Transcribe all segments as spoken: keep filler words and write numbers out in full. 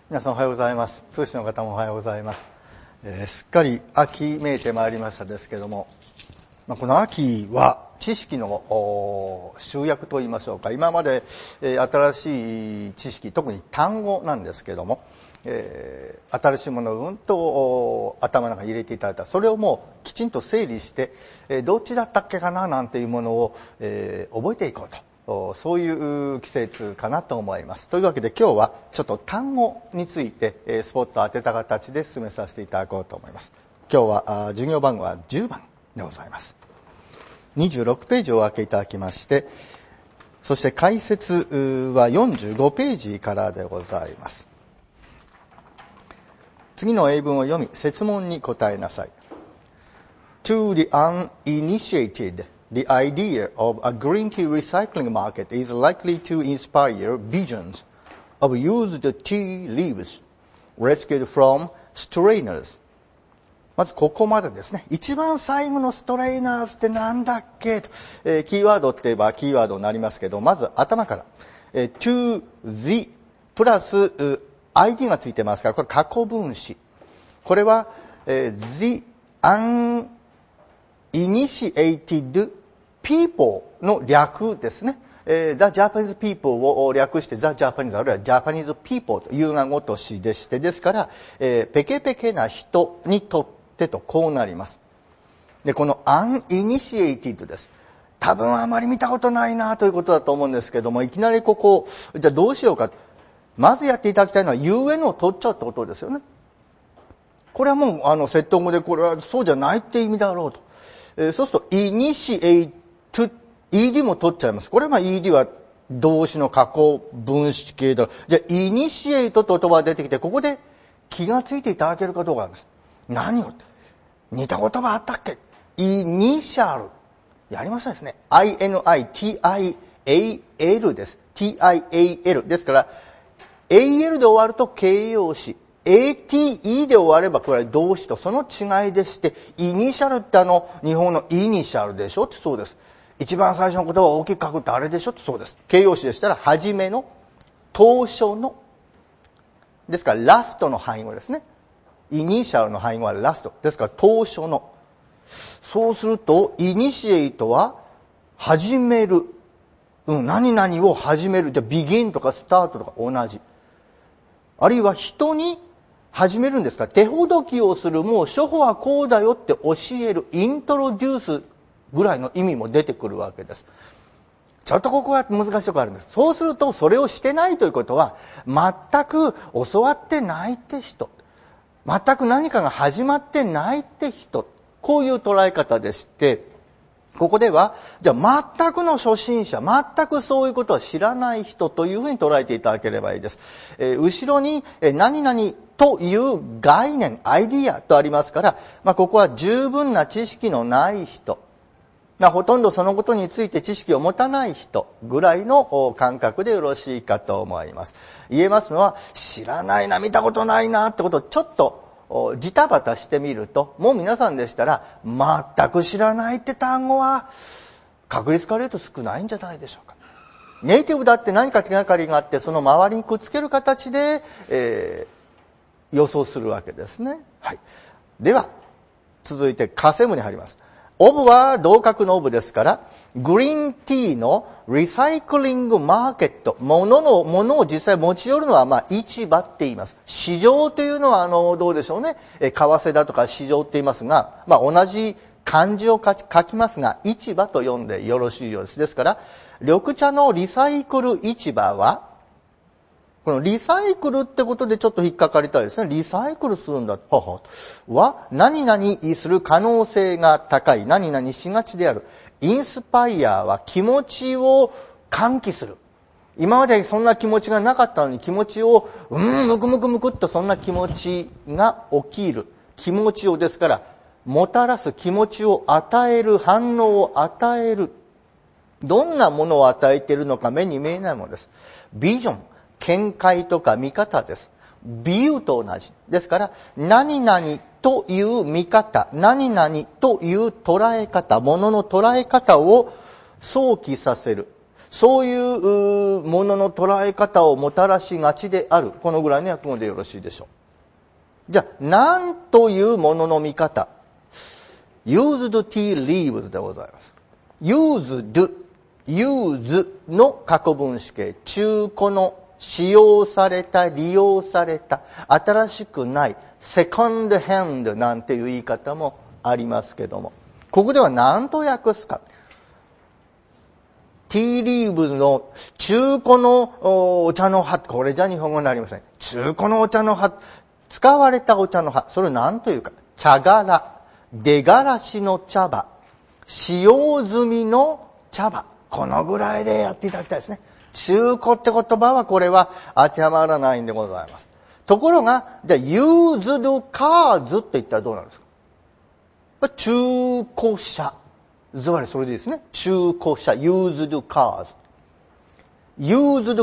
皆さんおはようございます。通信の方もおはようございます。えー、すっかり秋めいてまいりましたですけども、まあ、この秋は知識の集約といいましょうか。今まで、えー、新しい知識、特に単語なんですけども、えー、新しいものをうんと頭の中に入れていただいた。それをもうきちんと整理して、えー、どっちだったっけかななんていうものを、えー、覚えていこうと。そういう季節かなと思います。というわけで今日はちょっと単語についてスポットを当てた形で進めさせていただこうと思います。今日は授業番号はじゅうばんでございます。にじゅうろくページをお開けいただきまして、そして解説はよんじゅうごページからでございます。次の英文を読み、設問に答えなさい。To the uninitiated,The idea of a green tea recycling market is likely to inspire visions of used tea leaves rescued from strainers. まずここまでですね。一番最後のストレイナーズってなんだっけと、えー、キーワードって言えばキーワードになりますけど、まず頭から、えー、to the プラス アイディー がついてますから、これ過去分詞。これは、えー、the uninitiated people の略ですね。えー、The Japanese people を略して The Japanese あるいは Japanese people というがごとしでして、ですから、えー、ペケペケな人にとってとこうなります。で、この uninitiated です。多分あまり見たことないなということだと思うんですけども、いきなりここ、じゃあどうしようか。まずやっていただきたいのは ユーエヌ を取っちゃうってことですよね。これはもう、あの、セット語でこれはそうじゃないって意味だろうと。えー、そうすると initiateイーディー も取っちゃいます。これはまあ イーディー は動詞の過去分詞形だ。じゃあ、イニシエイトと言葉が出てきて、ここで気がついていただけるかどうかなんです。何を似た言葉あったっけ？イニシャル。やりましたですね。アイエヌアイティーアイエーエル です。ティーアイエーエル ですから、エーエル で終わると形容詞。エーティーイー で終わればこれは動詞とその違いでして、イニシャルってあの日本のイニシャルでしょってそうです。一番最初の言葉を大きく書くってあれでしょってそうです。形容詞でしたら、はじめの、当初の。ですから、ラストの範囲語ですね。イニシャルの範囲語はラスト。ですから、当初の。そうすると、イニシエイトは、始める。うん、何々を始める。じゃあ、begin とか start とか同じ。あるいは、人に始めるんですから、手ほどきをする。もう、初歩はこうだよって教える。イントロデュース。ぐらいの意味も出てくるわけです。ちょっとここは難しいところあるんです。そうするとそれをしてないということは全く教わってないって人、全く何かが始まってないって人、こういう捉え方でして、ここではじゃあ全くの初心者、全くそういうことは知らない人というふうに捉えていただければいいです。えー、後ろに何々という概念、アイディアとありますから、まあ、ここは十分な知識のない人。ほとんどそのことについて知識を持たない人ぐらいの感覚でよろしいかと思います。言えますのは、知らないな、見たことないなってことをちょっとジタバタしてみると、もう皆さんでしたら、全く知らないって単語は確率から言うと少ないんじゃないでしょうか。ネイティブだって何か手がかりがあって、その周りにくっつける形で、えー、予想するわけですね。はい。では、続いてカセムに入ります。オブは同格のオブですから、グリーンティーのリサイクリングマーケット、物の、物を実際持ち寄るのは、まあ、市場って言います。市場というのは、あの、どうでしょうね。為替だとか市場って言いますが、まあ、同じ漢字を書きますが、市場と読んでよろしいようです。ですから、緑茶のリサイクル市場は、このリサイクルってことでちょっと引っかかりたいですね。リサイクルするんだ。はは。は、何々する可能性が高い。何々しがちである。インスパイアは気持ちを喚起する。今までそんな気持ちがなかったのに気持ちを、うーん、むくむくむくっとそんな気持ちが起きる。気持ちをですから、もたらす気持ちを与える、反応を与える。どんなものを与えているのか目に見えないものです。ビジョン。見解とか見方です。ビューと同じ。ですから、何々という見方、何々という捉え方、ものの捉え方を想起させる。 そういうものの捉え方をもたらしがちである。このぐらいの訳語でよろしいでしょう。じゃあ、何というものの見方。used tea leaves でございます。used, use の過去分詞形。中古の使用された、利用された、新しくない、second hand なんていう言い方もありますけども。ここでは何と訳すか。ティーリーブの中古のお茶の葉、これじゃ日本語になりません。中古のお茶の葉、使われたお茶の葉、それを何というか。茶殻。出がらしの茶葉、使用済みの茶葉、このぐらいでやっていただきたいですね。中古って言葉はこれは当てはまらないんでございます。ところが、じゃあ、used cars って言ったらどうなんですか？中古車。ずばりそれでいいですね。中古車、used cars。used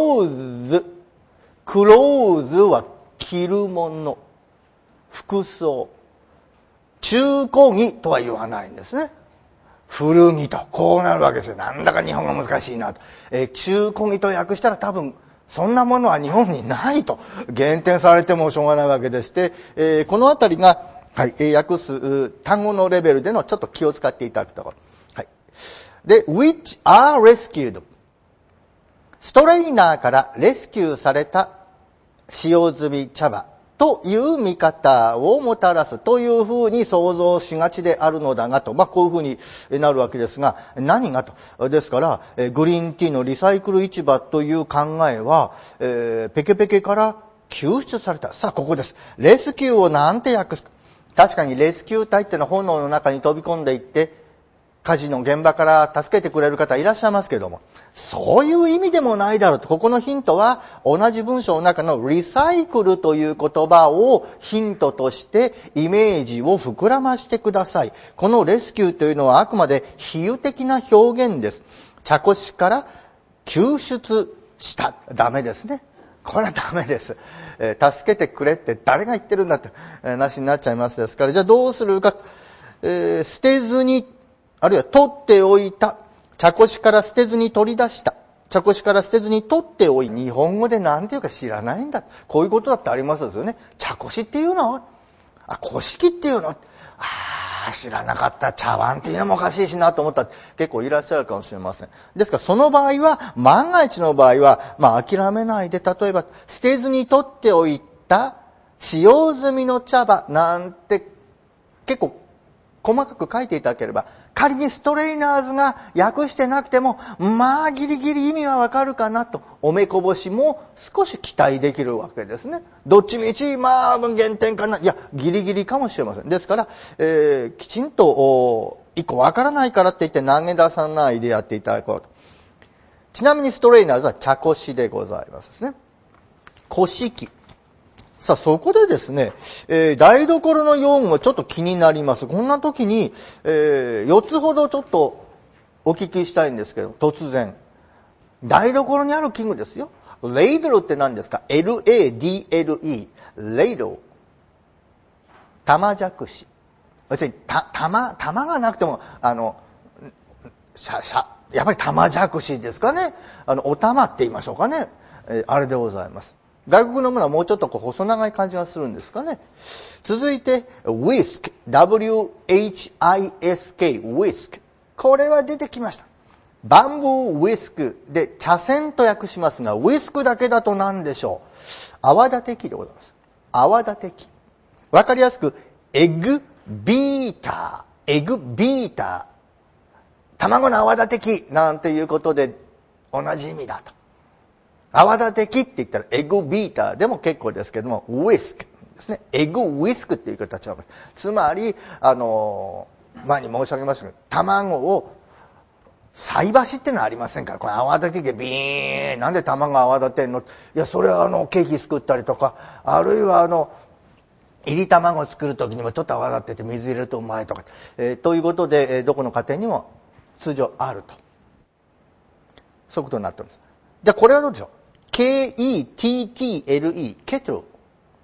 clothes。clothes は着るもの、服装。中古着とは言わないんですね。古着と。こうなるわけですよ。なんだか日本が難しいなと。えー、中古着と訳したら多分、そんなものは日本にないと。限定されてもしょうがないわけでして、えー、このあたりが、はい、えー、訳す単語のレベルでのちょっと気を使っていただくところ。はい。で、which are rescued。ストレイナーからレスキューされた使用済み茶葉。という見方をもたらすというふうに想像しがちであるのだがと。まあ、こういうふうになるわけですが、何がと。ですから、グリーンティーのリサイクル市場という考えは、えー、ペケペケから救出された。さあ、ここです。レスキューをなんて訳すか。確かにレスキュー隊っていうのは炎の中に飛び込んでいって、火事の現場から助けてくれる方いらっしゃいますけども、そういう意味でもないだろうと。ここのヒントは、同じ文章の中のリサイクルという言葉をヒントとしてイメージを膨らましてください。このレスキューというのはあくまで比喩的な表現です。茶こしから救出した。ダメですね。これはダメです。えー、助けてくれって誰が言ってるんだって、えー、なしになっちゃいますですから。じゃあどうするか。えー、捨てずに、あるいは取っておいた。茶こしから捨てずに取り出した。茶こしから捨てずに取っておい。日本語で何ていうか知らないんだ。こういうことだってありますですよね。茶こしっていうの？あ、こし器っていうの？ああ、知らなかった。茶碗っていうのもおかしいしなと思った結構いらっしゃるかもしれません。ですからその場合は、万が一の場合は、まあ諦めないで、例えば捨てずに取っておいた使用済みの茶葉なんて結構細かく書いていただければ、仮にストレイナーズが訳してなくても、まあギリギリ意味はわかるかなと、おめこぼしも少し期待できるわけですね。どっちみち、まあ減点かな。いや、ギリギリかもしれません。ですから、えー、きちんと、一個わからないからって言って投げ出さないでやっていただこうと。ちなみにストレイナーズは茶こしでございますですね。こし器。さあ、そこでですね、えー、台所の用具もちょっと気になります。こんな時に、えー、よっつほどちょっとお聞きしたいんですけど、突然。台所にある器具ですよ。レイドルって何ですか？ エルエーディーエルイー。レイドル。玉じゃくし。別に、た、玉、玉がなくても、あの、しゃ、しゃ、やっぱり玉じゃくしですかね。あの、お玉って言いましょうかね。えー、あれでございます。外国のものはもうちょっとこう細長い感じがするんですかね。続いて、whisk、ダブリューエイチアイエスケー、whisk。これは出てきました。バンブーウィスクで茶筅と訳しますが、ウィスクだけだと何でしょう。泡立て器でございます。泡立て器。わかりやすく、エッグビーター、エッグビーター。卵の泡立て器なんていうことで同じ意味だと。泡立て器って言ったらエッグビーターでも結構ですけども、ウィスクですね。エッグウィスクっていう形なの。つまり、あの、前に申し上げましたけど、卵を菜箸ってのはありませんから、これ泡立て器でビーン、なんで卵が泡立てんの？いや、それはあの、ケーキ作ったりとか、あるいはあの、入り卵を作るときにもちょっと泡立てて水入れるとうまいとか、えー、ということで、えー、どこの家庭にも通常あると。そういうことになっております。じゃあこれはどうでしょう？ケーイーティーティーエルイー、ケトル。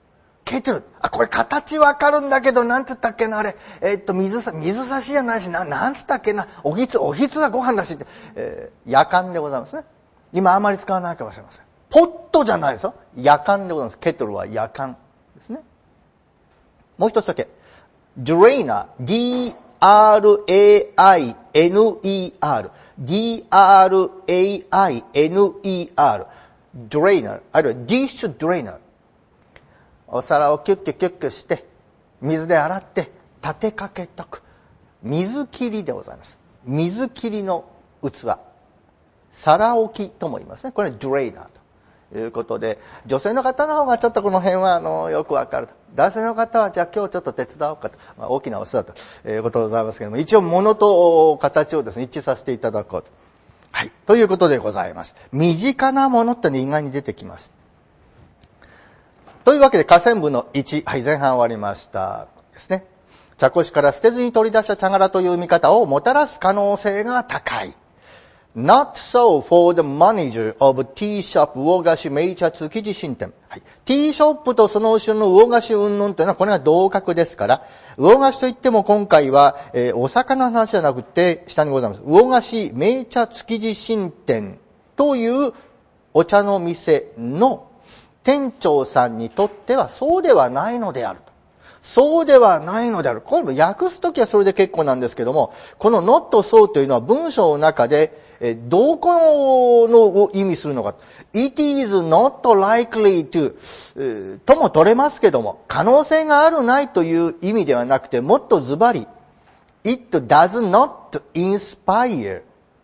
ケトル。あ、これ形わかるんだけど、なんつったっけな、あれ。えー、っと、水さ、水差しじゃないしな、なんつったっけな。おひつ、おひつがご飯だしって。えー、やかんでございますね。今あまり使わないかもしれません。ポットじゃないですよ。やかんでございます。ケトルはやかんですね。もう一つだけ。ドレイナー。ディーアールエーアイエヌイーアール。ディーアールエーアイエヌイーアール。ドレイナー。あるいはディッシュドレイナー。お皿をキュッキュキュッキュして、水で洗って、立てかけとく。水切りでございます。水切りの器。皿置きとも言いますね。これはドレイナーということで、女性の方の方がちょっとこの辺はあのよくわかると。男性の方はじゃあ今日ちょっと手伝おうかと。まあ、大きなお世話ということでございますけれども、一応物と形をですね、一致させていただこうと。はい。ということでございます。身近なものってね、意外に出てきます。というわけで、下線部のいち、はい、前半終わりました。ですね。茶こしから捨てずに取り出した茶殻という見方をもたらす可能性が高い。Not so for the manager of tea shop 魚菓子名茶築地新店。はい。ティーショップとその後ろの魚菓子云々というのはこれは同格ですから、魚菓子といっても今回は、えー、お魚の話じゃなくて下にございます。魚菓子名茶築地新店というお茶の店の店長さんにとってはそうではないのであると。そうではないのである。これも訳すときはそれで結構なんですけども、この not so というのは文章の中で、えどこのを意味するのか。It is not likely to、とも取れますけども、可能性があるないという意味ではなくて、もっとズバリ、It does not inspire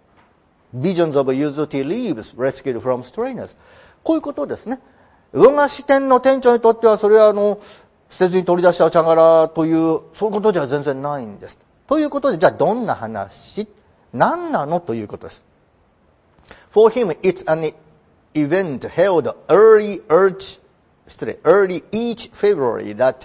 visions of used tea leaves rescued from strainers。こういうことですね。魚菓子店の店長にとってはそれはあの、捨てずに取り出した茶殻という、そういうことでは全然ないんです。ということで、じゃあどんな話何なのということです。For him, it's an event held early, early, 失礼、early each February that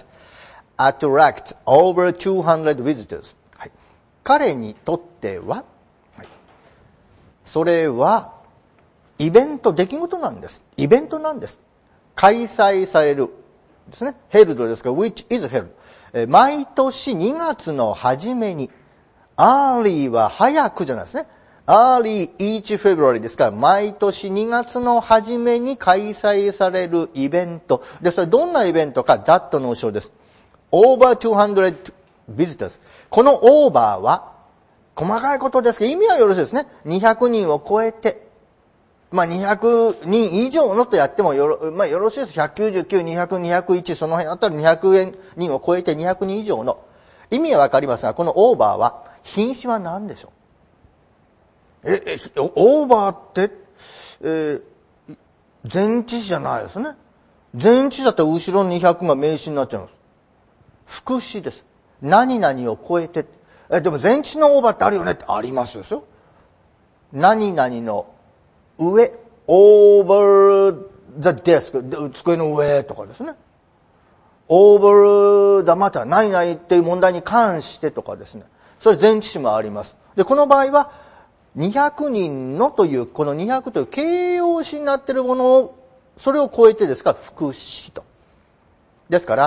attracts over two hundred visitors。はい、彼にとっては、はい、それはイベント、出来事なんです。イベントなんです。開催される。ですね。ヘルドですから、which is held。毎年にがつの初めに、early は早くじゃないですね。early each February ですから、毎年にがつの初めに開催されるイベント。で、それどんなイベントか、that の後ろです。over two hundred visitors。この over は、細かいことですけど、意味はよろしいですね。にひゃくにんを超えて、まあ、にひゃくにん以上のとやってもよろ、まあ、よろしいです。ひゃくきゅうじゅうきゅう、にひゃく、にひゃくいち、その辺あったらにひゃくにんを超えてにひゃくにん以上の。意味はわかりますが、このオーバーは、品種は何でしょう？え、え、オーバーって、えー、前置詞じゃないですね。前置詞だったら後ろのにひゃくが名詞になっちゃいます。副詞です。何々を超えて。え、でも前置詞のオーバーってあるよねってありますよ。何々の上、over the desk、机の上とかですね。over the matter、何々っていう問題に関してとかですね。それ前置詞もあります。で、この場合は、にひゃくにんのという、このにひゃくという形容詞になっているものを、それを超えてですから、副詞と。ですから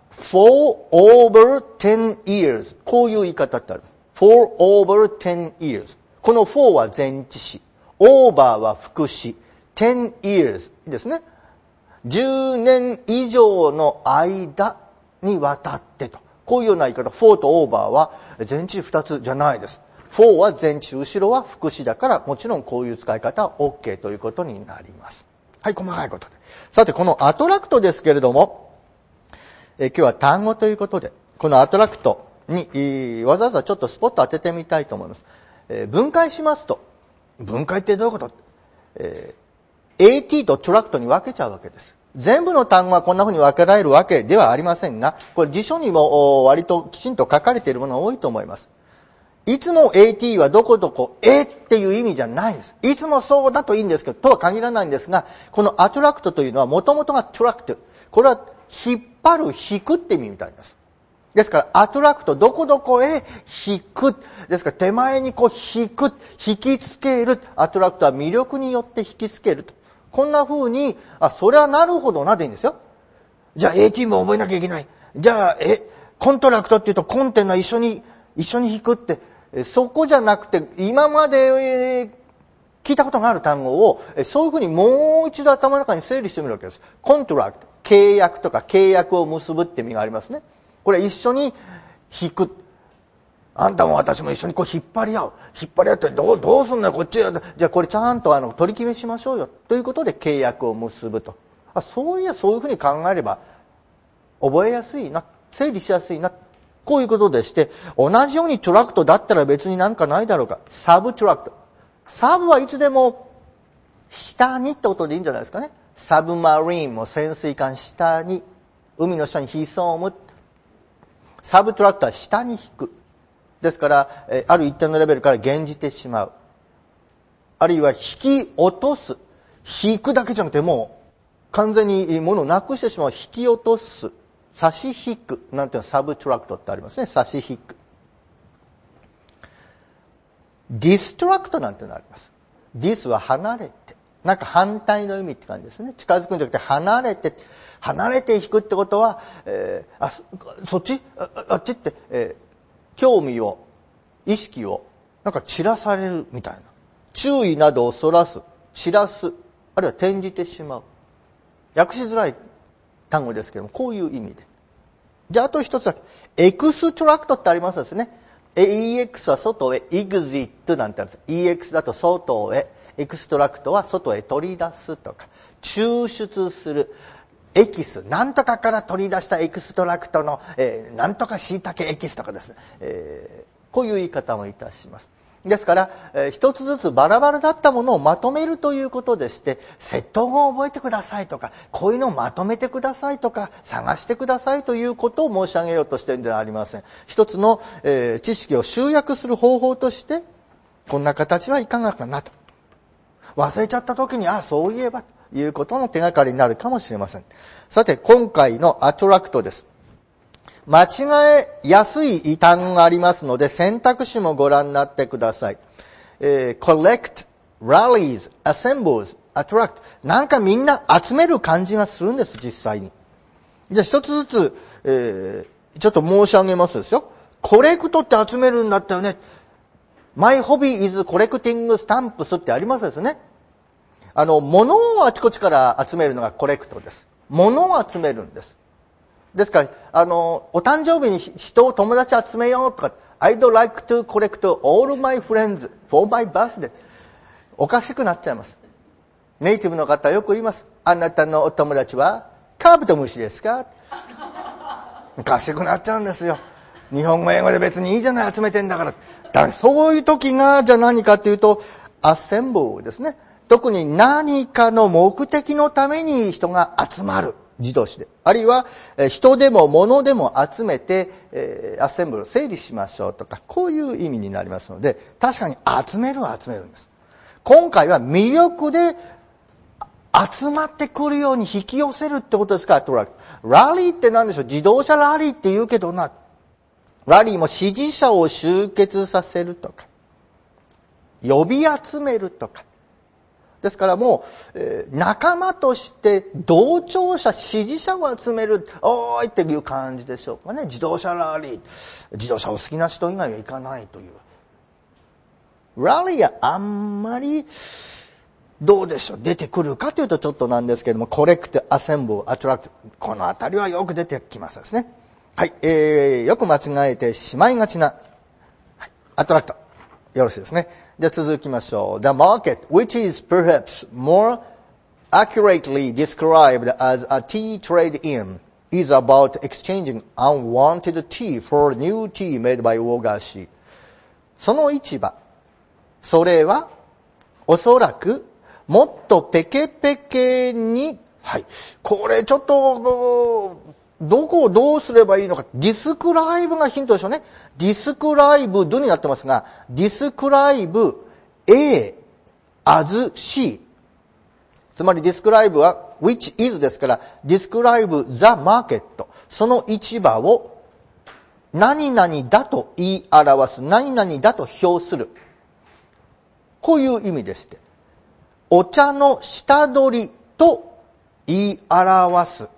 、for over ten years。こういう言い方ってある。for over ten years。この for は前置詞。over は副詞。ten years ですね。じゅうねん以上の間にわたってと。こういうような言い方。for と over は前置詞二つじゃないです。for は前置詞、後ろは副詞だから、もちろんこういう使い方は OK ということになります。はい、細かいことで。さて、このアトラクトですけれども、え今日は単語ということで、このアトラクトに、えー、わざわざちょっとスポット当ててみたいと思います。えー、分解しますと、分解ってどういうこと？えー、at とトラクトに分けちゃうわけです。全部の単語はこんな風に分けられるわけではありませんが、これ辞書にも割ときちんと書かれているものが多いと思います。いつも at はどこどこ、えっていう意味じゃないんです。いつもそうだといいんですけど、とは限らないんですが、このアトラクトというのは元々がトラクト。これは引っ張る、引くって意味みたいです。ですから、アトラクト、どこどこへ引く。ですから、手前にこう引く、引きつける。アトラクトは魅力によって引きつけると。こんな風に、あ、それはなるほどなでいいんですよ。 じゃあ エーティー も覚えなきゃいけない。じゃあ、え、コントラクトっていうとコンテナ一緒に、一緒に引くって、そこじゃなくて、今まで、えー、聞いたことがある単語を、そういうふうにもう一度頭の中に整理してみるわけです。コントラクト、契約とか契約を結ぶって意味がありますね。これ一緒に引く。あんたも私も一緒にこう引っ張り合う。引っ張り合ってどう、どうすんのよ、こっちや。じゃあこれちゃんとあの取り決めしましょうよ。ということで契約を結ぶと。あ、そういやそういうふうに考えれば、覚えやすいな。整理しやすいな。こういうことでして、同じようにトラクトだったら別になんかないだろうか。サブトラクト。サブはいつでも下にってことでいいんじゃないですかね。サブマリンも潜水艦下に、海の下に潜む。サブトラクトは下に引く。ですから、ある一定のレベルから減じてしまう。あるいは引き落とす。引くだけじゃなくてもう完全に物をなくしてしまう。引き落とす。差し引く。なんていうのサブトラクトってありますね。差し引く。ディストラクトなんていうのがあります。ディスは離れて。なんか反対の意味って感じですね。近づくんじゃなくて離れて。離れて引くってことは、えー、あ、そ、そっち あ, あっちって、えー興味を、意識を、なんか散らされるみたいな。注意などをそらす、散らす、あるいは転じてしまう。訳しづらい単語ですけども、こういう意味で。じゃあ、あと一つだけ。エクストラクトってありますですね。イーエックス は外へ、エグジットなんてあるんです。イーエックス だと外へ、エクストラクトは外へ取り出すとか、抽出する。エキス、なんとかから取り出したエクストラクトの、えー、なんとか椎茸エキスとかですね、えー、こういう言い方もいたします。ですから、えー、一つずつバラバラだったものをまとめるということでして、セット語を覚えてくださいとか、こういうのをまとめてくださいとか、探してくださいということを申し上げようとしているのではありません。一つの、えー、知識を集約する方法として、こんな形はいかがかなと。忘れちゃった時に、あ、そういえば、ということの手がかりになるかもしれません。さて、今回のアトラクトです。間違えやすい単語がありますので、選択肢もご覧になってください。えー、collect, rallies, assembles, attract。なんかみんな集める感じがするんです、実際に。じゃあ一つずつ、えー、ちょっと申し上げますですよ。コレクトって集めるんだったよね。My hobby is collecting stamps ってありますですね。あの、物をあちこちから集めるのがコレクトです。物を集めるんです。ですから、あの、お誕生日に人を友達集めようとか、I'd like to collect all my friends for my birthday。おかしくなっちゃいます。ネイティブの方はよく言います。あなたのお友達はカブトムシですか？おかしくなっちゃうんですよ。日本語英語で別にいいじゃない、集めてんだから。だからそういう時が、じゃあ何かというと、assemble ですね。特に何かの目的のために人が集まる。自動詞で。あるいは、人でも物でも集めて、えー、アッセンブル、整理しましょうとか、こういう意味になりますので、確かに集めるは集めるんです。今回は魅力で集まってくるように引き寄せるってことですか、トラック。ラリーって何でしょう？自動車ラリーって言うけどな。ラリーも支持者を集結させるとか、呼び集めるとか。ですからもう、えー、仲間として同調者、支持者を集める、おーいっていう感じでしょうかね。自動車ラリー。自動車を好きな人以外は行かないという。ラリーはあんまり、どうでしょう、出てくるかというとちょっとなんですけども、コレクト、アセンブル、アトラクト。このあたりはよく出てきますですね。はい、えー、よく間違えてしまいがちな、はい、アトラクト。よろしいですね。では続きましょう。The market, which is perhaps more accurately described as a tea trade-in, is about exchanging unwanted tea for new tea made by Wogashi. その市場、それはおそらくもっとペケペケに、はい、これちょっとどこをどうすればいいのか。ディスクライブがヒントでしょうね。ディスクライブドになってますが、ディスクライブ A as C。つまりディスクライブは which is ですから、ディスクライブ the market。その市場を何々だと言い表す。何々だと表する。こういう意味でして。お茶の下取りと言い表す。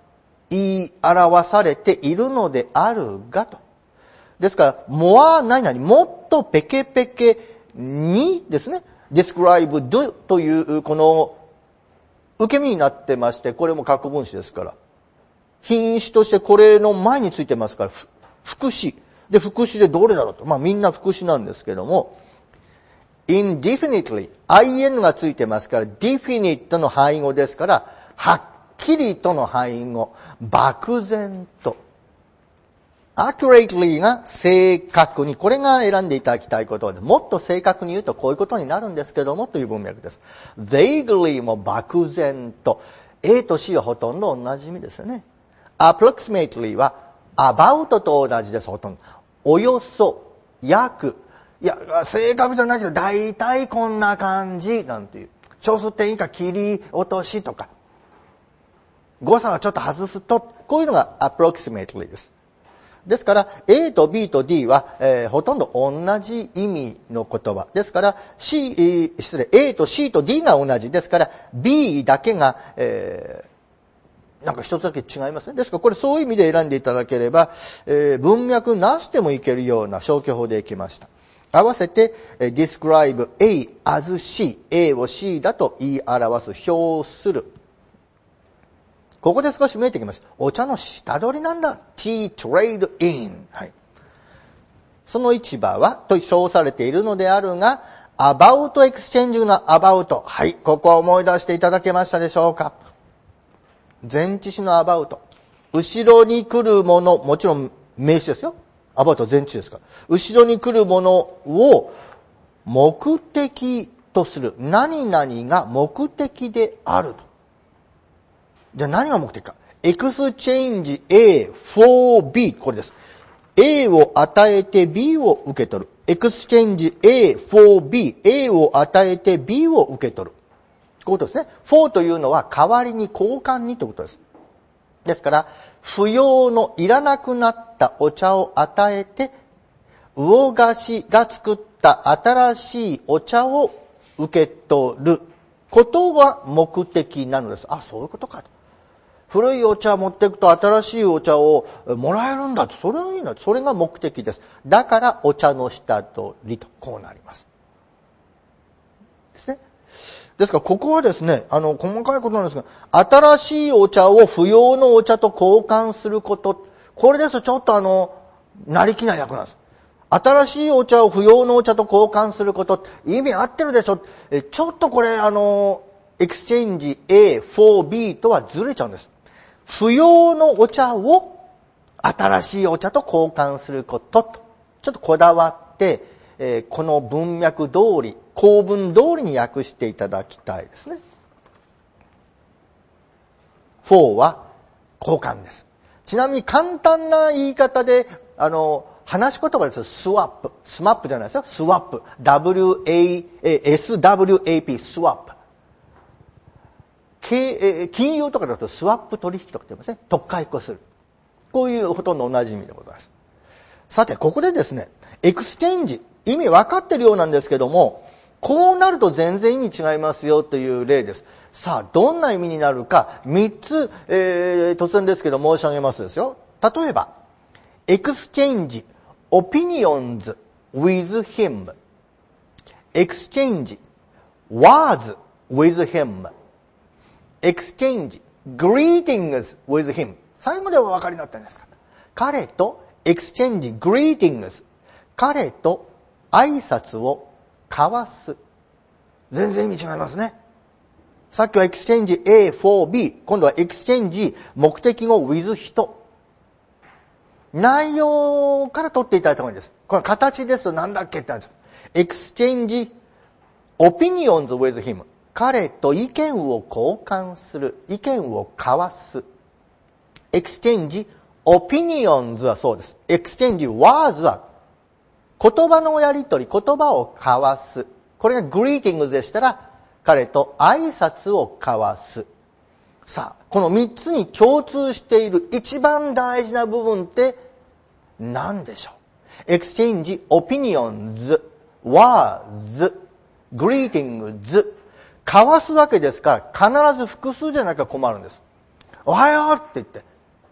言い表されているのであるがと。ですから、more 何々、もっとペケペケにですね、described というこの受け身になってまして、これも過去分詞ですから。品詞としてこれの前についてますから、副詞。で、副詞でどれだろうと。まあみんな副詞なんですけども、indefinitely、in がついてますから、definite の範囲語ですから、はっきりとの範囲語、漠然と。accurately が正確に、これが選んでいただきたいことで、もっと正確に言うとこういうことになるんですけどもという文脈です。vaguely も漠然と。A と C はほとんど同じ意味ですよね。approximately は about と同じです、ほとんど。およそ、約。いや、正確じゃないけど、大体こんな感じ、なんていう。小数点以下切り落としとか。誤差はちょっと外すと、こういうのが approximately です。ですから、A と B と D は、えー、ほとんど同じ意味の言葉。ですから、C、えー、失礼、A と C と D が同じ。ですから、B だけが、えー、なんか一つだけ違いますね。ですから、これそういう意味で選んでいただければ、えー、文脈なしでもいけるような消去法でいきました。合わせて、えー、describe A as C、A を C だと言い表す、表する。ここで少し見えてきます。お茶の下取りなんだ。tea trade in。はい。その市場は、と称されているのであるが、about exchange の about。はい。ここは思い出していただけましたでしょうか。前置詞の about。後ろに来るもの、もちろん名詞ですよ。about は前置詞ですから。後ろに来るものを目的とする。何々が目的であると。じゃあ何が目的か。exchange A for B。これです。A を与えて B を受け取る。exchange A for B。A を与えて B を受け取る。こういうことですね。for というのは代わりに交換にということです。ですから、不要のいらなくなったお茶を与えて、魚菓子が作った新しいお茶を受け取ることが目的なのです。あ、そういうことかと。古いお茶を持っていくと新しいお茶をもらえるんだと。それがいいんだと。それが目的です。だからお茶の下取りと、こうなります。ですね。ですから、ここはですね、あの、細かいことなんですが、新しいお茶を不要のお茶と交換すること。これですとちょっとあの、なりきない役なんです。新しいお茶を不要のお茶と交換すること。意味合ってるでしょ。え、ちょっとこれあの、exchange A for B とはずれちゃうんです。不要のお茶を新しいお茶と交換することと、ちょっとこだわって、えー、この文脈通り、構文通りに訳していただきたいですね。for は交換です。ちなみに簡単な言い方で、あの、話し言葉ですよ。スワップ。スマップじゃないですよ。スワップ。ダブリューエーエスダブリューエーピー、スワップ。金融とかだとスワップ取引とかって言いますね。特価移行する。こういうほとんど同じ意味でございます。さて、ここでですね、エクスチェンジ、意味分かってるようなんですけども、こうなると全然意味違いますよという例です。さあ、どんな意味になるか、みっつ、えー、突然ですけど申し上げますですよ。例えば、エクスチェンジ、opinions with him。エクスチェンジ、words with him。exchange, greetings with him。最後ではお分かりになったんですか。彼と exchange, greetings。彼と挨拶を交わす。全然意味違いますね。さっきは exchange A for B。今度は exchange 目的語 with 人。内容から取っていただいた方がいいです。この形ですと何だっけって言ったんです。exchange opinions with him。彼と意見を交換する。意見を交わす。exchange opinions はそうです。exchange words は言葉のやりとり、言葉を交わす。これが greetings でしたら、彼と挨拶を交わす。さあ、この三つに共通している一番大事な部分って何でしょう。exchange opinions, words, greetings。交わすわけですから、必ず複数じゃなきゃ困るんです。おはようって言って、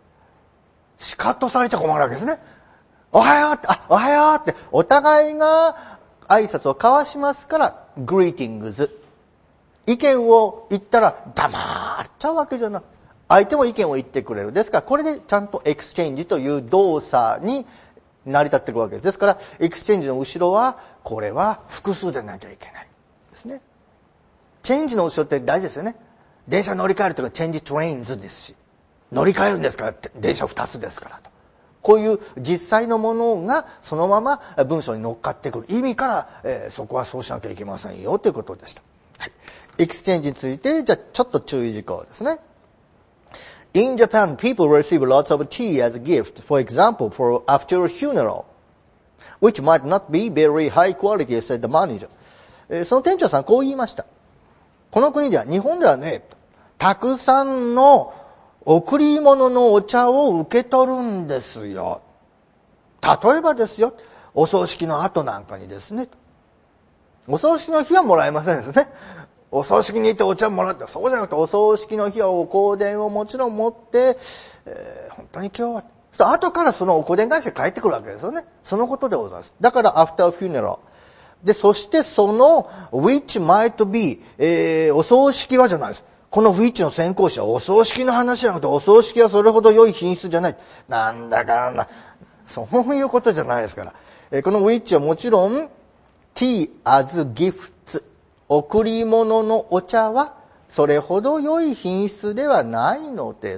シカッとされちゃ困るわけですね。おはようって、あ、おはようって、お互いが挨拶を交わしますから、greetings。意見を言ったら黙っちゃうわけじゃない。相手も意見を言ってくれる。ですから、これでちゃんとエクスチェンジという動作に成り立っていくわけです。ですから、エクスチェンジの後ろは、これは複数でなきゃいけない。ですね。チェンジの後ろって大事ですよね。電車乗り換えるときはチェンジトレインズですし、乗り換えるんですから、電車二つですからと。こういう実際のものがそのまま文章に乗っかってくる意味から、えー、そこはそうしなきゃいけませんよということでした。はい。エクスチェンジについて、じゃあちょっと注意事項ですね。In Japan, people receive lots of tea as a gift, for example, for after a funeral, which might not be very high quality, said the manager. えー、その店長さんこう言いました。この国では、日本ではね、たくさんの贈り物のお茶を受け取るんですよ。例えばですよ、お葬式の後なんかにですね、お葬式の日はもらえませんですね。お葬式に行ってお茶もらって、そうじゃなくてお葬式の日はお香典をもちろん持って、えー、本当に今日は、後からそのお香典返して帰ってくるわけですよね。そのことでございます。だから、after funeral。で、そしてその、which might be、えー、お葬式はじゃないです。この which の先行詞はお葬式の話じゃなくて、お葬式はそれほど良い品質じゃない。なんだかな。そういうことじゃないですから。えー、この which はもちろん、tea as gifts。贈り物のお茶は、それほど良い品質ではないのです。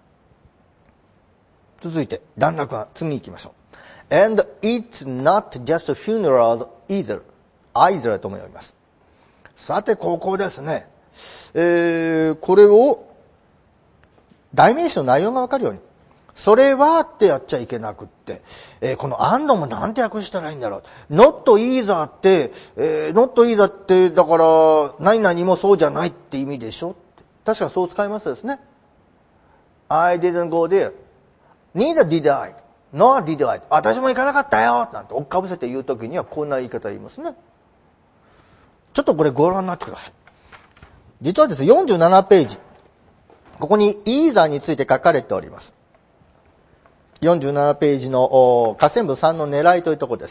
続いて、段落は次に行きましょう。And it's not just a funeral either. either とも読みます。さて、ここですね。えー、これを、代名詞の内容がわかるように。それはってやっちゃいけなくって、えー、この and もなんて訳したらいいんだろう。not either って、えー、not either って、だから、何々もそうじゃないって意味でしょって。確かそう使いますですね。I didn't go there.Neither did I.Nor did I. 私も行かなかったよなんて追っかぶせて言うときにはこんな言い方言いますね。ちょっとこれご覧になってください。実はですね、よんじゅうななページ。ここに either について書かれております。よんじゅうななページの下線部さんの狙いというところです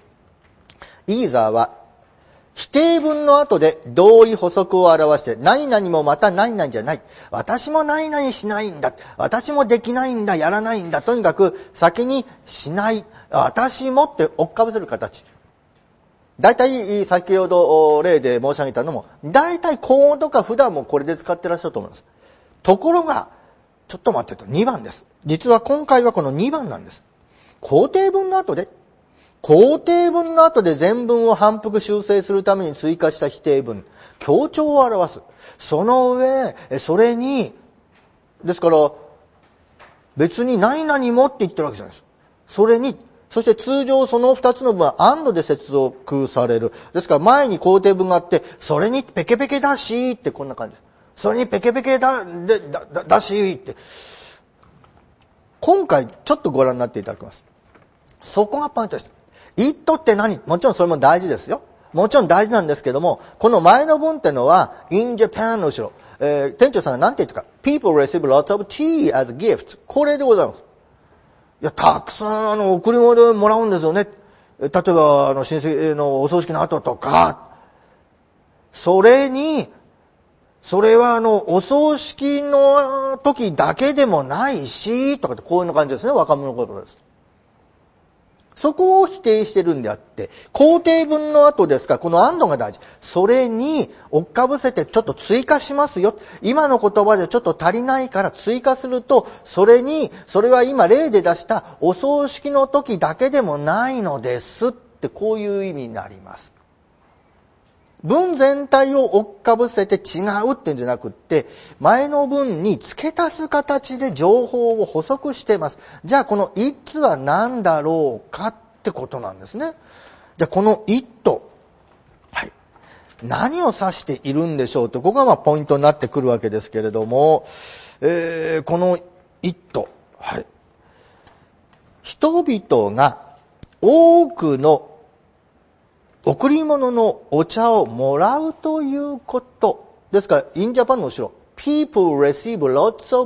。either は否定文の後で同意補足を表して、何々もまた何々じゃない。私も何々しないんだ。私もできないんだ。やらないんだ。とにかく先にしない。私もって追っかぶせる形。大体先ほど例で申し上げたのも、大体口語とか普段もこれで使ってらっしゃると思います。ところが、ちょっと待ってとにばんです。実は今回はこのにばんなんです。肯定文の後で、肯定文の後で全文を反復修正するために追加した否定文、強調を表す。その上、それに、ですから、別に何々もって言ってるわけじゃないです。それに、そして通常その二つの文は and で接続される。ですから前に肯定文があって、それにペケペケだしってこんな感じです。それにペケペケだ、で、だ、だ、だしって。今回ちょっとご覧になっていただきます。そこがポイントです。it って何？もちろんそれも大事ですよ。もちろん大事なんですけども、この前の文ってのは in Japan の後ろ、えー、店長さんが何て言ったか people receive lots of tea as gifts これでございます。いや、たくさんあの贈り物でもらうんですよね。例えばあの親戚のお葬式の後とか、それにそれはあのお葬式の時だけでもないしとかってこういう感じですね。若者のことです。そこを否定してるんであって、肯定文の後ですから、この and が大事。それに追っかぶせてちょっと追加しますよ。今の言葉でちょっと足りないから追加すると、それに、それは今例で出したお葬式の時だけでもないのですってこういう意味になります。文全体を追っかぶせて違うってんじゃなくって、前の文に付け足す形で情報を補足しています。じゃあこの it は何だろうかってことなんですね。じゃあこの it、はい、何を指しているんでしょうと、ここがまあポイントになってくるわけですけれども、えー、この it、はい、人々が多くの贈り物のお茶をもらうということ。ですから、in Japan の後ろ、people receive lots of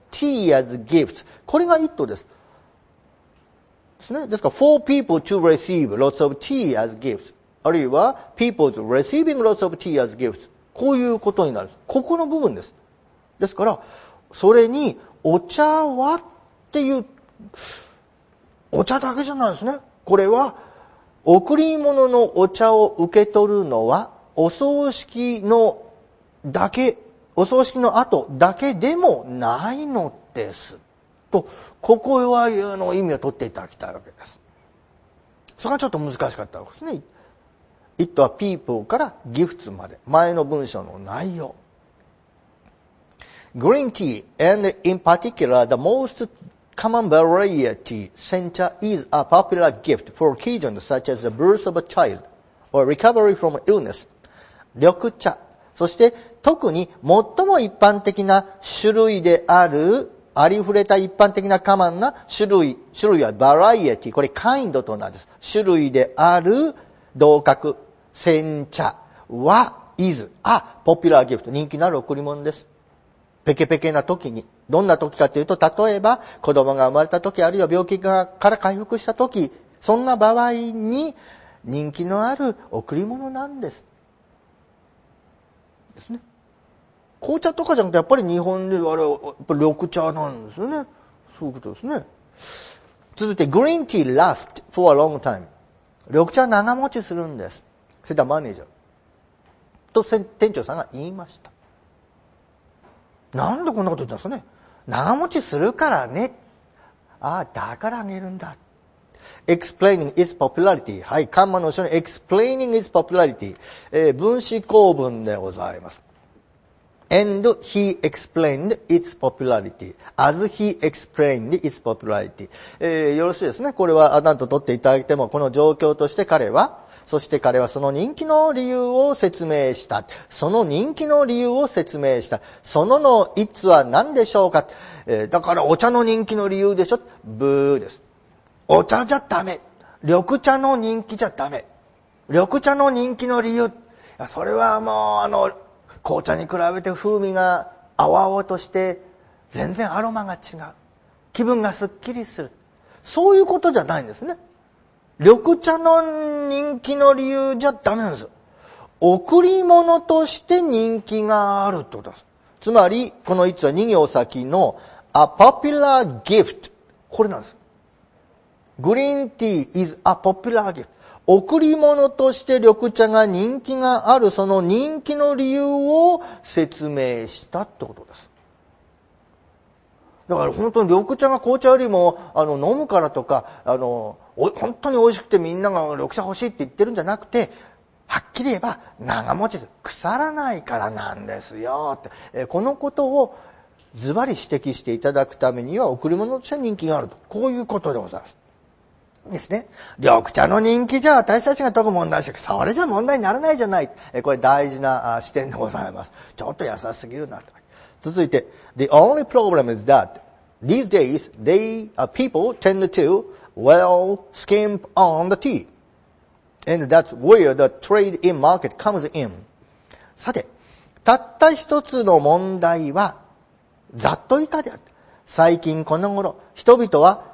tea as gifts. これが it です。ですね。ですから、for people to receive lots of tea as gifts. あるいは、people receiving lots of tea as gifts. こういうことになる。ここの部分です。ですから、それに、お茶はっていう、お茶だけじゃないですね。これは、贈り物のお茶を受け取るのは、お葬式のだけ、お葬式の後だけでもないのです。と、ここは、あの、意味を取っていただきたいわけです。それがちょっと難しかったわけですね。it は people から gifts まで。前の文章の内容。Green tea, and in particular the most common variety, sencha, is a popular gift for occasions such as the birth of a child or recovery from illness. 緑茶。そして特に最も一般的な種類である、ありふれた一般的なカマンな種類、種類はバラエティ、これカインドと同じです。種類である同格、煎茶は is a popular gift、人気のある贈り物です。ペケペケな時に、どんな時かというと、例えば子供が生まれた時、あるいは病気がから回復した時、そんな場合に人気のある贈り物なんです。ですね。紅茶とかじゃなくて、やっぱり日本であれはやっぱり緑茶なんですよね。そういうことですね。続いて、green tea lasts for a long time。緑茶は長持ちするんです。それではマネージャーと店長さんが言いました。なんでこんなこと言ったんですかね。長持ちするからね。ああ、だからあげるんだ。explaining its popularity。はい、カンマの後ろに explaining its popularity、えー、分子構文でございます。And he explained its popularity. As he explained its popularity、えー。よろしいですね。これは何と取っていただいても、この状況として彼は、そして彼はその人気の理由を説明した。その人気の理由を説明した。そのの its は何でしょうか、えー、だからお茶の人気の理由でしょ。ブーです。お茶じゃダメ。緑茶の人気じゃダメ。緑茶の人気の理由。それはもう、あの、紅茶に比べて風味が青々として全然アロマが違う。気分がすっきりする。そういうことじゃないんですね。緑茶の人気の理由じゃダメなんですよ。贈り物として人気があるってことです。つまり、この一はに行先の a popular gift。これなんです。Green tea is a popular gift。贈り物として緑茶が人気がある、その人気の理由を説明したってことです。だから本当に緑茶が紅茶よりもあの飲むからとか、あの本当に美味しくてみんなが緑茶欲しいって言ってるんじゃなくて、はっきり言えば長持ちで腐らないからなんですよって、えこのことをズバリ指摘していただくためには贈り物として人気があると、こういうことでございます。ですね。緑茶の人気じゃ私たちが解く問題しか、それじゃ問題にならないじゃない。えこれ大事な視点でございます。ちょっと優しすぎるなと。続いて、the only problem is that these days they uh, people tend to well skimp on the tea, and that's where the trade in market comes in. さて、たった一つの問題はざっと以下である。最近この頃、人々は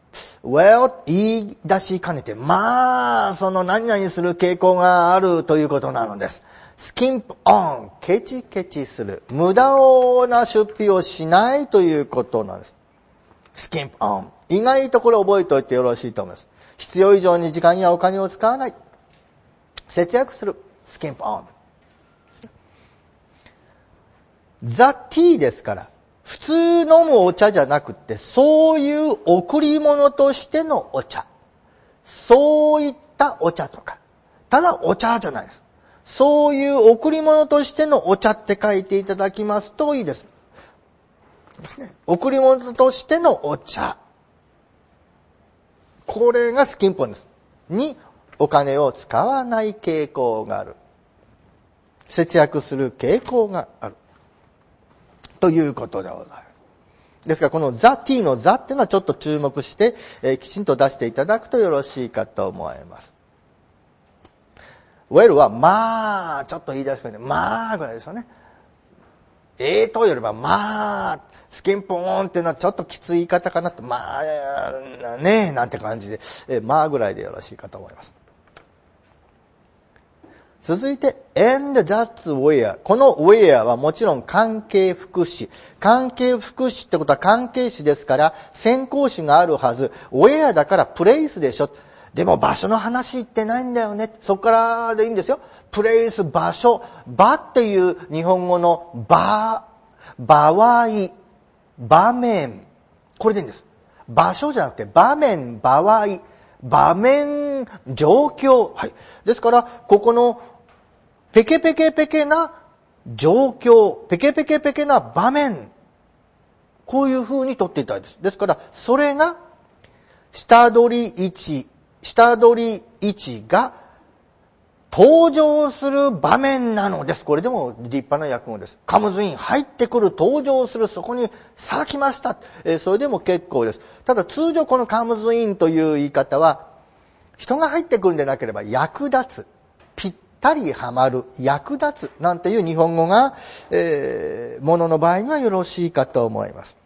well 言い出しかねて、まあ、その何々する傾向があるということなのです。skimp on、ケチケチする。無駄な出費をしないということなんです。skimp on。意外とこれ覚えておいてよろしいと思います。必要以上に時間やお金を使わない。節約する。skimp on。the tea ですから。普通飲むお茶じゃなくって、そういう贈り物としてのお茶。そういったお茶とか。ただお茶じゃないです。そういう贈り物としてのお茶って書いていただきますといいです。ですね。贈り物としてのお茶。これがスキンポンです。にお金を使わない傾向がある。節約する傾向がある。ということでございます。ですからこのザ・ティーのザっていうのはちょっと注目して、えー、きちんと出していただくとよろしいかと思います。well はまあちょっと言い出しかね、まあぐらいですよね。 えーとよりは、まあ、スキンポーンっていうのはちょっときつい言い方かなと、まあ、ねえ、なんて感じで、えまあぐらいでよろしいかと思います。続いて、and that's where。この where はもちろん関係副詞。関係副詞ってことは関係詞ですから、先行詞があるはず。where だから place でしょ。でも場所の話言ってないんだよね。そこからでいいんですよ。place、場所。場っていう日本語の場、場合、場面。これでいいんです。場所じゃなくて場面、場合、場面、状況。はい。ですから、ここのペケペケペケな状況、ペケペケペケな場面。こういう風に取っていたいです。ですから、それが、下取り位置、下取り位置が登場する場面なのです。これでも立派な訳語です。カムズイン、入ってくる、登場する、そこにさあ来ました。えー、それでも結構です。ただ通常このカムズインという言い方は、人が入ってくるんでなければ役立つ、ぴったりはまる、役立つなんていう日本語が、えー、ものの場合にはよろしいかと思います。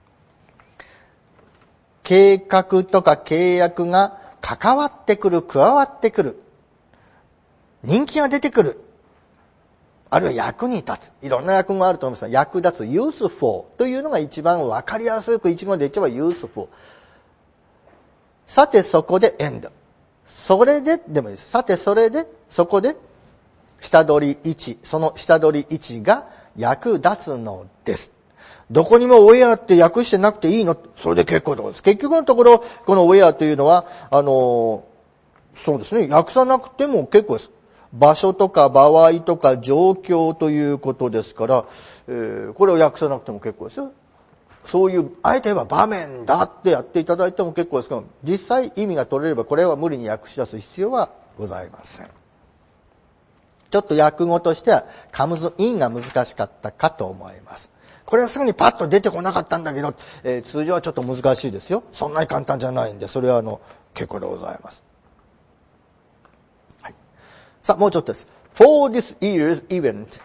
計画とか契約が関わってくる、加わってくる。人気が出てくる。あるいは役に立つ。いろんな訳語があると思いますが、役立つ、useful というのが一番わかりやすく、一語で言っちゃえば useful。さてそこで end。それで、でもいいです。さてそれで、そこで、下取り位置、その下取り位置が役立つのです。どこにも where って訳してなくていいの？それで結構です。結局のところ、この where というのは、あの、そうですね、訳さなくても結構です。場所とか場合とか状況ということですから、えー、これを訳さなくても結構ですよ。そういう、あえて言えば場面だってやっていただいても結構ですが、実際意味が取れればこれは無理に訳し出す必要はございません。ちょっと訳語としては、カムズインが難しかったかと思います。これはすぐにパッと出てこなかったんだけど、えー、通常はちょっと難しいですよ。そんなに簡単じゃないんで、それはあの、結構でございます。はい。さあ、もうちょっとです。For this year's event,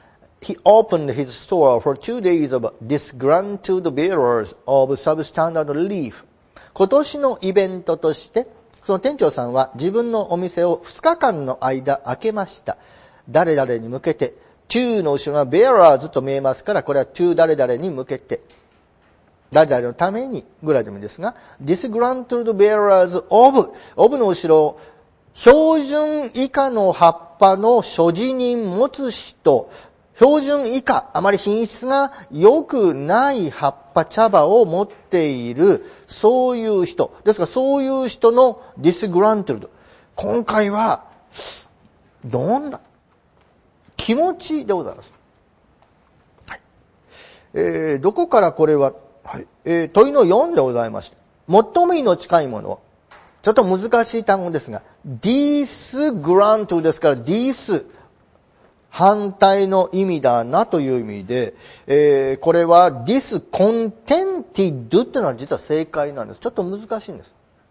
he opened his store for two days of disgruntled bearers of substandard leaf. 今年のイベントとして、その店長さんは自分のお店をふつかかんの間開けました。誰々に向けて、to の後ろが bearers と見えますから、これは to 誰々に向けて、誰々のためにぐらいでもいいですが、disgruntled bearers of, of の後ろ、標準以下の葉っぱの所持人持つ人、標準以下、あまり品質が良くない葉っぱ茶葉を持っている、そういう人。ですから、そういう人の disgruntled。今回は、どんな、気持ちでございます。はい。えー、どこからこれは、はい。えー、問いのよんでございまして。最も意の近いもの。ちょっと難しい単語ですが、disgruntled ですから、dis、反対の意味だなという意味で、えー、これは discontented っていうのは実は正解なんです。ちょっと難しいんです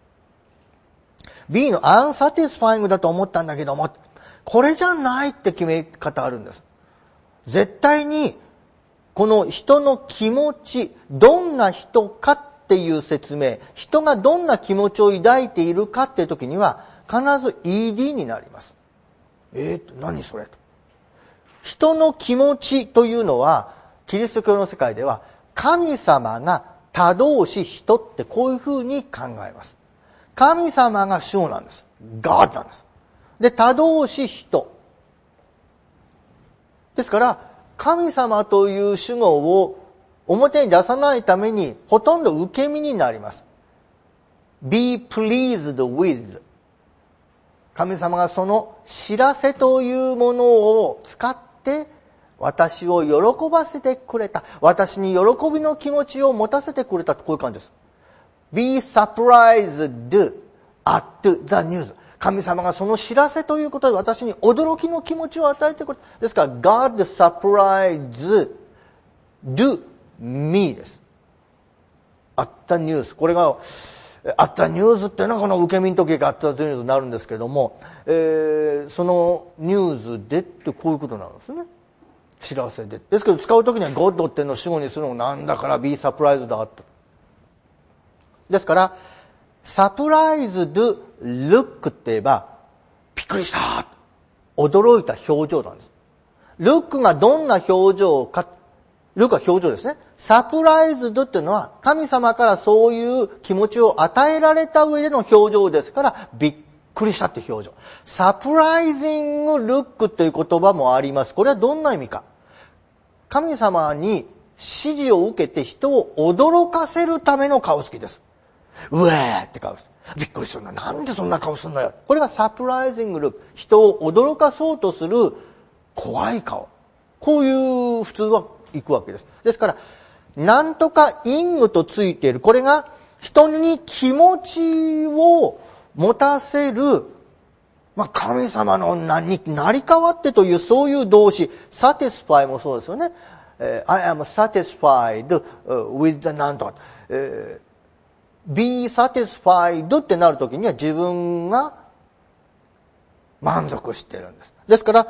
。B の unsatisfying だと思ったんだけども、これじゃないって決め方あるんです。絶対に、この人の気持ち、どんな人かっていう説明、人がどんな気持ちを抱いているかっていう時には、必ず イーディー になります。えーと、何それと。人の気持ちというのは、キリスト教の世界では、神様が他動詞人ってこういうふうに考えます。神様が主なんです。God なんです。で、他動詞人。ですから、神様という主語を表に出さないために、ほとんど受け身になります。be pleased with。神様がその知らせというものを使って私を喜ばせてくれた。私に喜びの気持ちを持たせてくれた。こういう感じです。be surprised at the news。神様がその知らせということで私に驚きの気持ちを与えてくれた。ですから God surprised me です。at the news。これがあったニュースっていうのはこの受け身の時があったニュースになるんですけども、えー、そのニュースでってこういうことなんですね。 知らせで。ですけど使うときには God っていうのを主語にするのなんだから be surprised だと。ですから、surprised look って言えば、びっくりした驚いた表情なんです。look がどんな表情か、look は表情ですね。surprised っていうのは神様からそういう気持ちを与えられた上での表情ですから、びっくりしたって表情。surprising look という言葉もあります。これはどんな意味か。神様に指示を受けて人を驚かせるための顔つきです。うえーって顔する。びっくりするな。なんでそんな顔すんのよ。これがサプライジングループ。人を驚かそうとする怖い顔。こういう普通は行くわけです。ですから、なんとかイングとついている。これが人に気持ちを持たせる、まあ、神様の名に成り代わってというそういう動詞。satisfy もそうですよね。I am satisfied with the なんとか。be satisfied ってなるときには自分が満足してるんです。ですから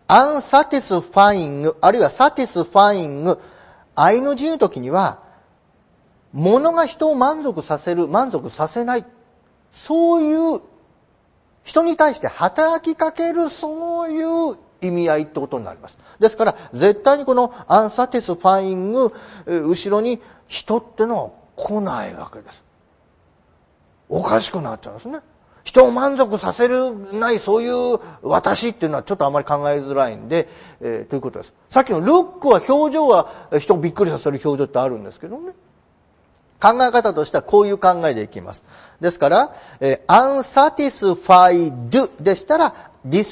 、unsatisfying あるいは satisfying アイエヌジー のときには、物が人を満足させる、満足させない。そういう人に対して働きかけるそういう意味合いってことになります。ですから、絶対にこの unsatisfying 後ろに人ってのは来ないわけです。おかしくなっちゃうんですね。人を満足させるないそういう私っていうのはちょっとあまり考えづらいんで、えー、ということです。さっきのルックは表情は人をびっくりさせる表情ってあるんですけどね。考え方としてはこういう考えでいきます。ですから、えー、unsatisfied でしたら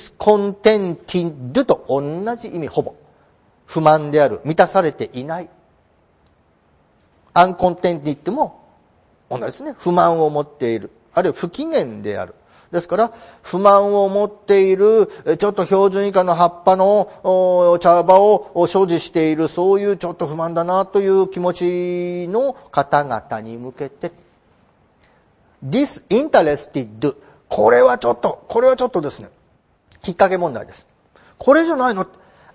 discontented と同じ意味ほぼ。不満である。満たされていない。uncontented も同じですね。不満を持っている。あるいは不機嫌である。ですから、不満を持っている、ちょっと標準以下の葉っぱの茶葉を所持している、そういうちょっと不満だなという気持ちの方々に向けて、disinterested。これはちょっと、これはちょっとですね、引っ掛け問題です。これじゃないの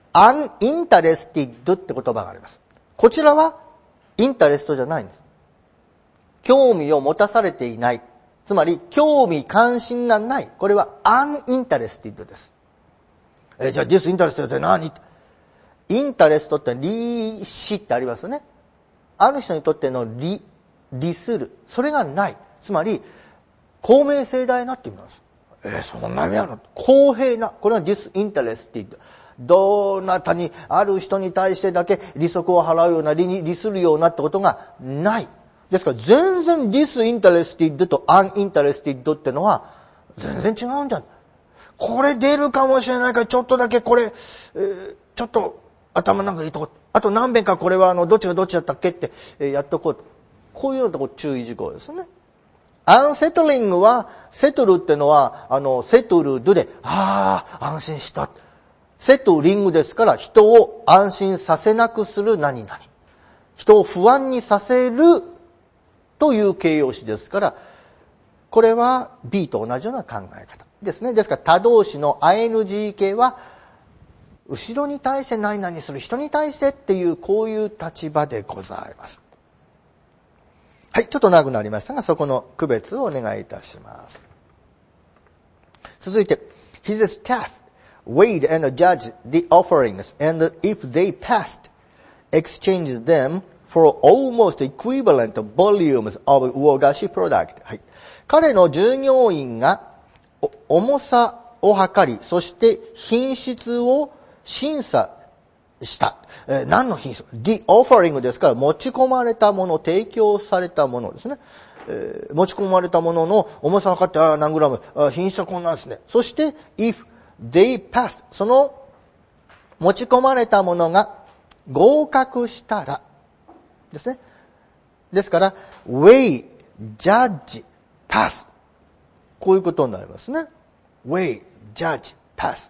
uninterested って言葉があります。こちらは、インタレストじゃないんです。興味を持たされていない。つまり、興味関心がない。これは uninterested です。えー、じゃあ disinterested って何？インタレストって利子ってありますよね。ある人にとっての利、利する。それがない。つまり、公明正大なって意味なんです。えー、そんな意味あるの？公平な。これは disinterested。どなたに、ある人に対してだけ利息を払うような、利に利するようなってことがない。ですから全然 disinterested と uninterested ってのは全然違うんじゃん。これ出るかもしれないからちょっとだけこれ、えー、ちょっと頭なんか入れとこう。あと何遍かこれはあのどっちがどっちだったっけって、えー、やっとこう。こういうようなとこ注意事項ですね。unsettling は、セトルってのは、あの、セトルドで、ああ、安心した。セトリングですから人を安心させなくする何々。人を不安にさせるという形容詞ですから、これは B と同じような考え方ですね。ですから他動詞の アイエヌジー 形は、後ろに対して何々する、人に対してっていうこういう立場でございます。はい、ちょっと長くなりましたが、そこの区別をお願いいたします。続いて、his staff weighed and judged the offerings, and if they passed, exchanged them for almost equivalent volumes of 魚菓子 product。はい。彼の従業員が重さを測り、そして品質を審査した。えー、何の品質？ The offering ですから持ち込まれたもの、提供されたものですね。えー、持ち込まれたものの重さを測って、あ何グラム、あ品質はこんなんですね。そして、if they pass、その持ち込まれたものが合格したら、ですね。ですから、weigh, judge, pass。こういうことになりますね。weigh, judge, pass。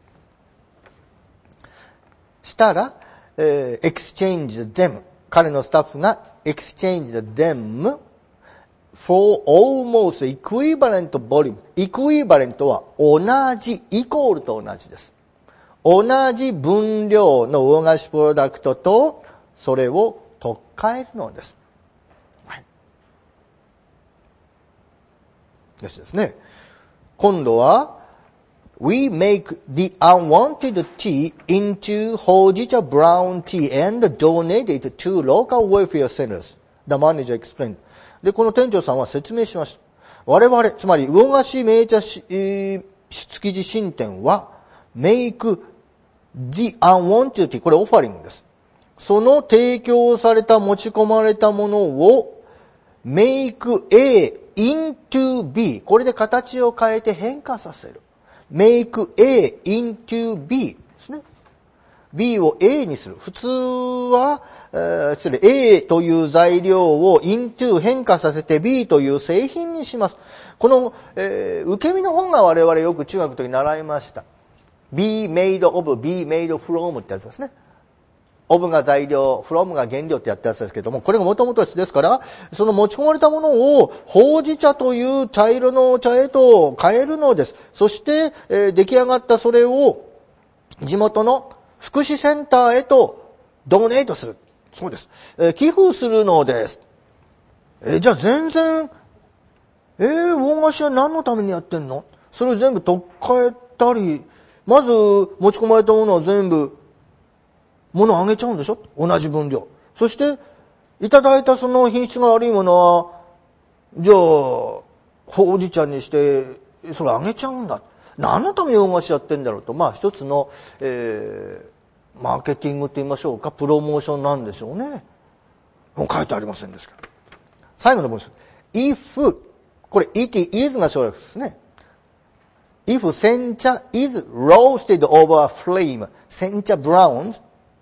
したら、えー、exchange them。彼のスタッフが exchange them for almost equivalent volume。equivalent は同じ、イコールと同じです。 同じ分量の魚菓子プロダクトとそれを取っ換えるのです。はい。よしですね。今度は、We make the unwanted tea into ほうじ茶 brown tea and donate it to local welfare centers. The manager explained. で、この店長さんは説明しました。我々、つまり魚菓子名茶し、えー、築地新店は make the unwanted tea、これオファリングです。その提供された持ち込まれたものを make A into B、これで形を変えて変化させる。make A into B ですね。B を A にする。普通は、えー、失礼、A という材料を into 変化させて B という製品にします。この、えー、受け身の本が我々よく中学の時に習いました。be made of, be made from ってやつですね。of が材料、from が原料ってやったやつですけども、これがもともとですから、その持ち込まれたものをほうじ茶という茶色の茶へと変えるのです。そして、えー、出来上がったそれを地元の福祉センターへとドネートする。そうです。えー、寄付するのです。えー、じゃあ全然、えー、魚菓子は何のためにやってんの？それを全部取っ替えたり、まず持ち込まれたものを全部、物をあげちゃうんでしょ？同じ分量。そして、いただいたその品質が悪いものは、じゃあ、ほうじ茶にして、それあげちゃうんだ。何のために魚菓子やってんだろうと。まあ一つの、えー、マーケティングと言いましょうか、プロモーションなんでしょうね。もう書いてありませんですけど。最後の文章。if、これ it is が省略ですね。if 煎茶 is roasted over a flame, 煎茶 browns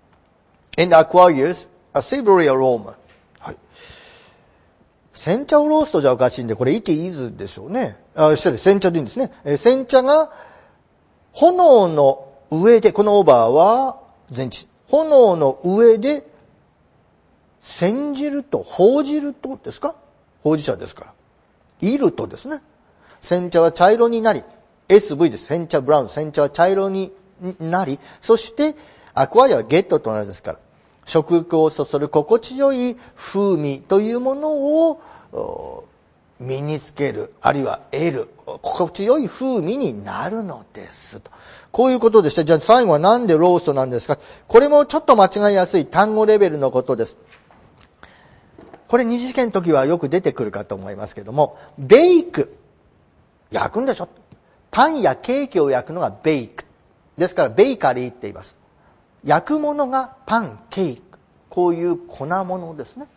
and acquires a savory aroma. はい。煎茶をローストじゃおかしいんで、これ it is でしょうね。あ、失礼、煎茶でいいんですね。えー、煎茶が炎の上で、このオーバーは前置。炎の上で煎じると、ほうじるとですか？ほうじ茶ですから。いるとですね。煎茶は茶色になり、エスブイ です。煎茶ブラウン。煎茶は茶色になり、そしてアクアイアはゲットと同じですから。食欲をそそる心地よい風味というものを身につける、あるいは得る、心地よい風味になるのですと。こういうことでした。じゃあ最後はなんでローストなんですか？これもちょっと間違いやすい単語レベルのことです。これ二次試験の時はよく出てくるかと思いますけども、ベイク。焼くんでしょ？パンやケーキを焼くのがベイク。ですからベーカリーって言います。焼くものがパン、ケーキ。こういう粉物ですね。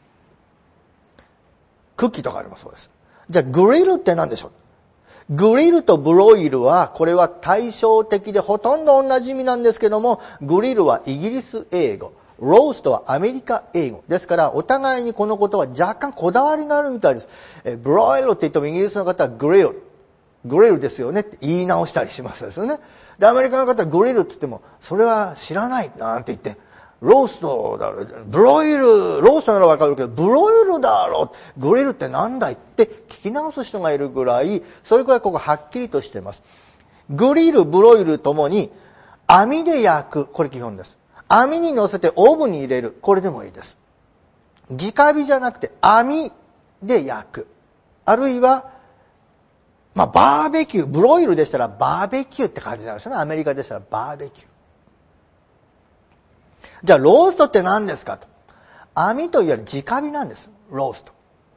クッキーとかありもそうです。じゃあグリルって何でしょう？グリルとブロイルは、これは対照的でほとんど同じ意味なんですけども、グリルはイギリス英語、ローストはアメリカ英語。ですから、お互いにこのことは若干こだわりがあるみたいです。えブロイルって言ってもイギリスの方はグリル。グリルですよねって言い直したりしますですよね。で、アメリカの方はグリルって言っても、それは知らないなんて言って、ローストだろ、ブロイル、ローストならわかるけど、ブロイルだろ、グリルってなんだいって聞き直す人がいるぐらい、それくらいここはっきりとしています。グリル、ブロイルともに、網で焼く、これ基本です。網に乗せてオーブンに入れる、これでもいいです。直火じゃなくて網で焼く。あるいは、まあ、バーベキュー、ブロイルでしたらバーベキューって感じなんですよね。アメリカでしたらバーベキュー。じゃあ、ローストって何ですかと。網というより直火なんです。ロースト。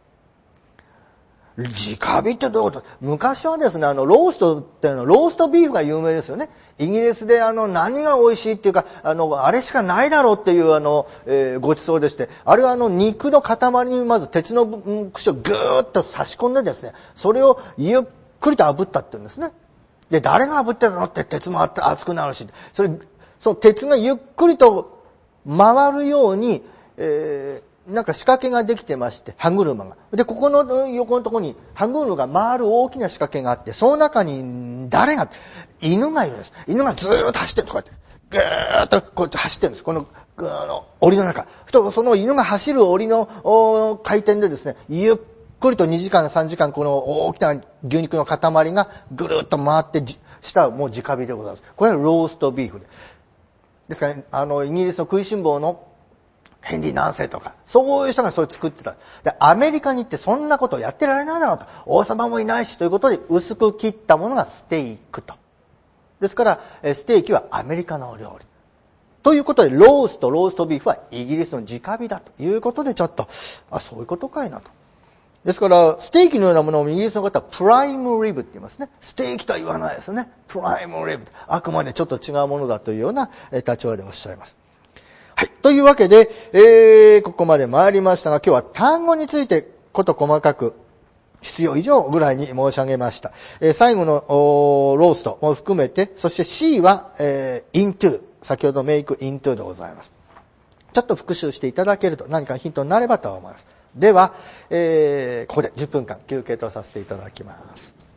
直火ってどういうこと？昔はですね、あの、ローストっての、ローストビーフが有名ですよね。イギリスであの、何が美味しいっていうか、あの、あれしかないだろうっていうあの、えー、ごちそうでして、あれはあの、肉の塊にまず鉄の串をぐーっと差し込んでですね、それをゆっくりと炙ったって言うんですね。で、誰が炙ってたのって鉄も熱くなるし、それ、その鉄がゆっくりと回るように、えー、なんか仕掛けができてまして、歯車が。で、ここの横のところに歯車が回る大きな仕掛けがあって、その中に誰が、犬がいるんです。犬がずーっと走ってるんです。こうやって。ぐーっとこうやって走ってるんです。この、あの、檻の中。その犬が走る檻の回転でですね、ゆっくりとにじかんさんじかんこの大きな牛肉の塊がぐるっと回って、下はもう直火でございます。これはローストビーフで。 ですから、ね、あの、イギリスの食いしん坊のヘンリー何世とか、そういう人がそれ作ってた。で、アメリカに行ってそんなことをやってられないだろうと。王様もいないしということで薄く切ったものがステーキと。ですから、ステーキはアメリカの料理。ということで、ロースとローストビーフはイギリスの直火だということで、ちょっと、あ、そういうことかいなと。ですから、ステーキのようなものをイギリスの方はプライムリブって言いますね。ステーキとは言わないですね。プライムリブ。あくまでちょっと違うものだというような立場でおっしゃいます。はい。というわけで、えー、ここまで参りましたが、今日は単語についてこと細かく必要以上ぐらいに申し上げました。えー、最後のローストも含めて、そして C は、えー、into。先ほどメイク into でございます。ちょっと復習していただけると何かヒントになればと思います。では、えー、ここでじゅっぷんかん休憩とさせていただきます。